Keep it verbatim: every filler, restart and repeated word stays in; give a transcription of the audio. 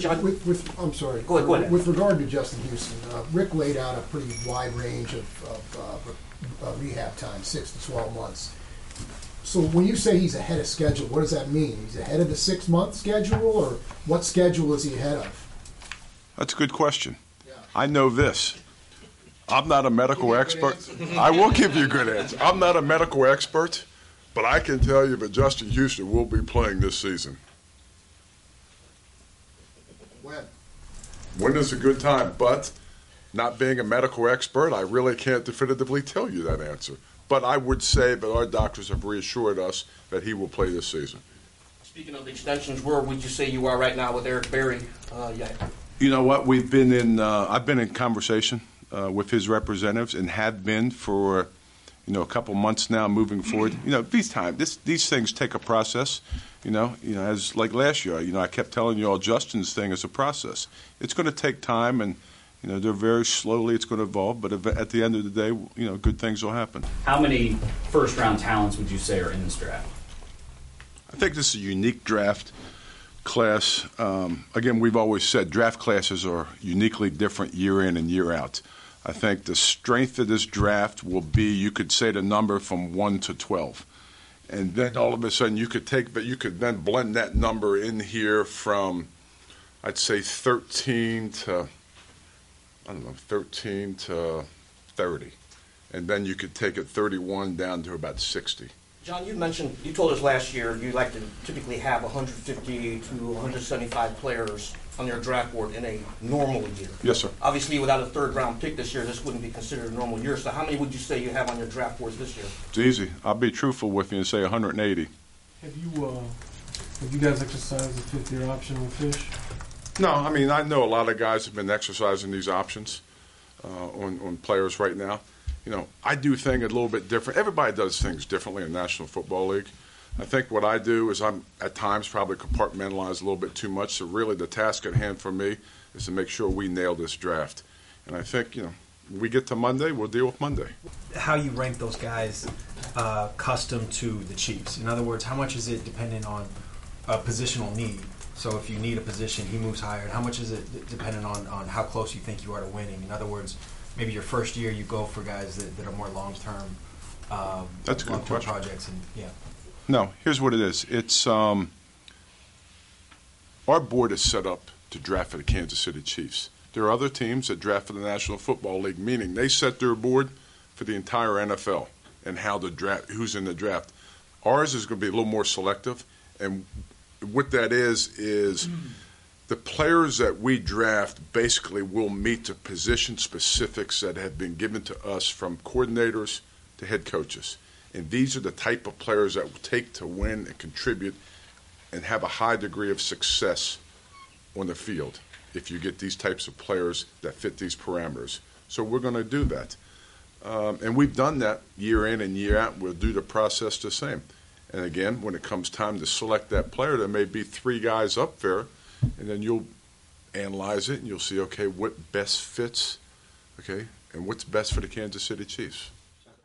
John, with, with, I'm sorry. Go ahead, go ahead. With regard to Justin Houston, uh, Rick laid out a pretty wide range of, of uh, uh, rehab time, six to twelve months. So when you say he's ahead of schedule, what does that mean? He's ahead of the six-month schedule, or what schedule is he ahead of? That's a good question. Yeah. I know this. I'm not a medical expert. I will give you a good answer. I'm not a medical expert, but I can tell you that Justin Houston will be playing this season. When? When is a good time? But not being a medical expert, I really can't definitively tell you that answer. But I would say that our doctors have reassured us that he will play this season. speaking of extensions, where would you say you are right now with Eric Berry? Uh, yeah. You know what? We've been in. Uh, I've been in conversation uh, with his representatives and have been for, you know, a couple months now. Moving forward, you know, these time this these things take a process. You know, you know, as like last year, you know, I kept telling you all Justin's thing is a process. It's going to take time, and you know, they're very slowly. It's going to evolve, but at the end of the day, you know, good things will happen. How many first-round talents would you say are in this draft? I think this is a unique draft class. Um, again, we've always said draft classes are uniquely different year in and year out. I think the strength of this draft will be, you could say the number from one to twelve. And then all of a sudden you could take, but you could then blend that number in here from, I'd say thirteen to, I don't know, thirteen to thirty. And then you could take it thirty-one down to about sixty. John, you mentioned, you told us last year you like to typically have one hundred fifty to one hundred seventy-five players on your draft board in a normal year. Yes, sir. Obviously, without a third round pick this year, this wouldn't be considered a normal year. So how many would you say you have on your draft boards this year? It's easy. I'll be truthful with you and say one hundred eighty. Have you, uh, have you guys exercised the fifth-year option on Fish? No, I mean, I know a lot of guys have been exercising these options uh, on, on players right now. You know, I do things a little bit different. Everybody does things differently in the National Football League. I think what I do is I'm at times probably compartmentalize a little bit too much. So really the task at hand for me is to make sure we nail this draft. And I think, you know, when we get to Monday, we'll deal with Monday. How you rank those guys uh, custom to the Chiefs? In other words, how much is it dependent on a positional need? So if you need a position, he moves higher. And how much is it dependent on, on how close you think you are to winning? In other words, maybe your first year you go for guys that, that are more long-term, um, That's a good long-term question. projects. And, yeah. No, here's what it is. It's um, our board is set up to draft for the Kansas City Chiefs. There are other teams that draft for the National Football League, meaning they set their board for the entire N F L and how the draft, who's in the draft. Ours is going to be a little more selective, and what that is is the players that we draft basically will meet the position specifics that have been given to us from coordinators to head coaches. And these are the type of players that will take to win and contribute and have a high degree of success on the field if you get these types of players that fit these parameters. So we're going to do that. Um, and we've done that year in and year out. We'll do the process the same. And again, when it comes time to select that player, there may be three guys up there, and then you'll analyze it and you'll see, okay, what best fits, okay, and what's best for the Kansas City Chiefs.